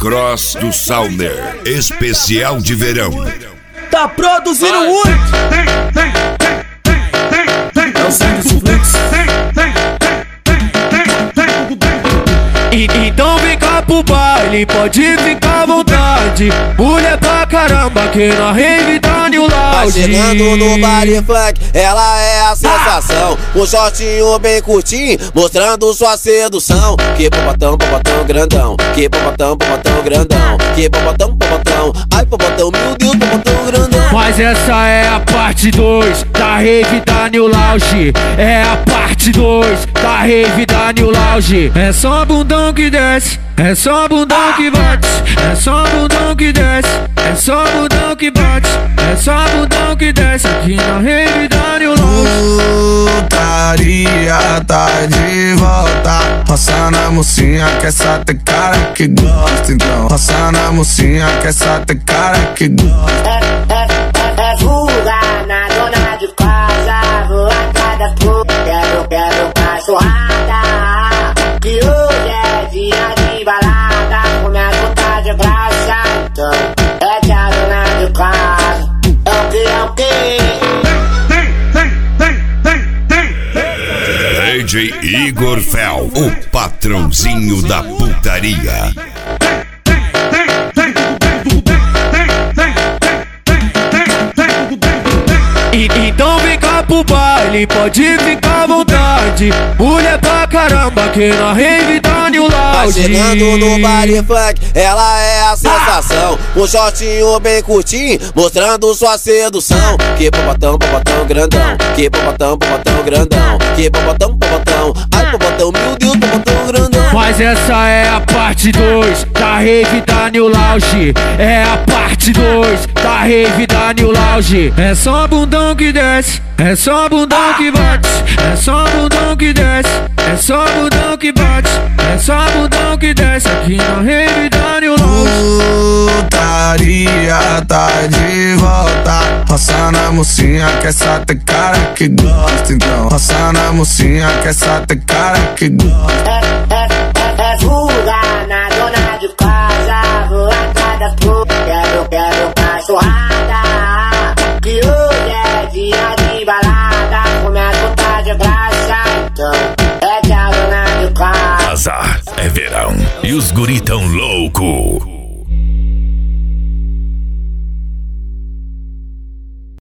Cross do Sauner, especial de verão. Tá produzindo muito. É o sangue Suplex. Então vem cá pro baile, pode ficar à vontade. Mulher pra caramba, que na rave tá New Lounge. Vai chegando no baile funk, ela é a sensação. Um shortinho bem curtinho, mostrando sua sedução. Que popotão, popotão grandão. Que popotão, popotão grandão. Que popotão, popotão. Ai popotão, meu Deus, popotão grandão. Mas essa é a parte 2 da rave da New Lounge. É a parte 2 da rave da New Lounge. É só bundão que desce, é só bundão que bate. É só bundão que desce, é só bundão que bate. É só bundão que desce aqui na rave da New Lounge. Putaria tá de volta. Roça na mocinha que essa tem cara que gosta. Então roça na mocinha que essa tem cara que gosta. É fuga na dona de casa. Vou atrás das putas, quero cachorrada. Que hoje é dia de balada. Com minha puta de graça. Então é que a dona de casa. É o que? DJ Igor Fel, o patrãozinho da putaria. Então vem cá pro baile, pode ficar à vontade. Mulher pra caramba, que na rave tá New Lounge. Vai chegando no baile funk, ela é a sensação. Um shortinho bem curtinho, mostrando sua sedução. Que popotão, popotão grandão. Que popotão, popotão grandão. Que popotão, popotão. Ai popotão, meu Deus, popotão grandão. Mas essa é a parte 2 da rave da New Lounge. É a parte 2 da rave da New Lounge. É só bundão que desce, é só bundão que bate. É só bundão que desce, é só bundão que bate. É só bundão que desce aqui na rave da New Lounge. Putaria tá de volta. Roça na mocinha que essa tem cara que gosta. Então roça na mocinha que essa tem cara que gosta. É fuga na dona de casa. Vou atrás das putas, quero cachorrada. Que hoje é dia de balada. Com minha puta de graça. Então é que a dona de casa. Azar é verão e os guri tão louco.